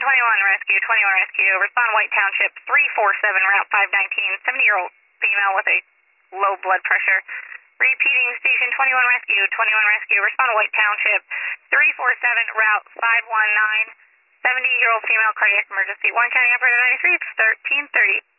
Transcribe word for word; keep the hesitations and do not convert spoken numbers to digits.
twenty-one Rescue, twenty-one Rescue. Respond White Township, three four seven, Route five nineteen, seventy-year-old female with a low blood pressure. Repeating, Station twenty-one Rescue, twenty-one Rescue. Respond White Township, three four seven, Route five one nine, seventy-year-old female cardiac emergency. one County Operator ninety-three, thirteen thirty.